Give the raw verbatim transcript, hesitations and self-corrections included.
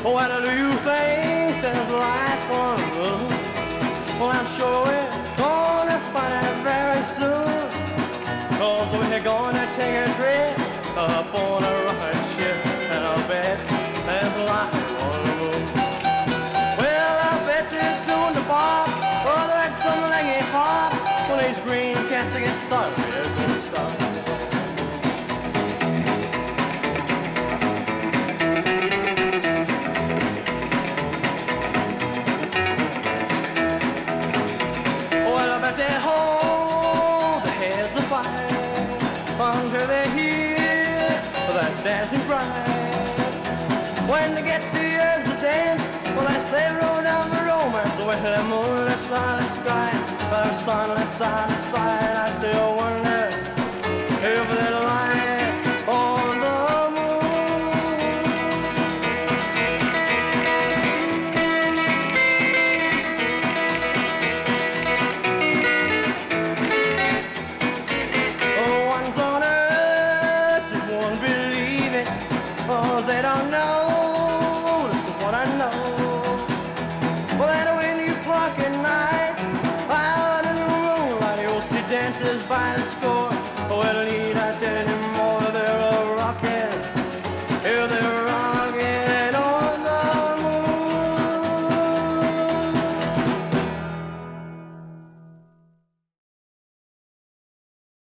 Well, do you think there's life on the moon? Well, I'm sure we're gonna find it very soon. Cause we're gonna take a trip up on a rocket ship, and I bet there's life on the moon. Well, I bet they're doing the pop, whether it's some leggy pop, when these green cats get started, there's no stop. But they hold their heads of fire until they hear that dancing cry. When they get the urge to dance, well, as they roll down the romance with the moonlit silent sky, the sunlit silent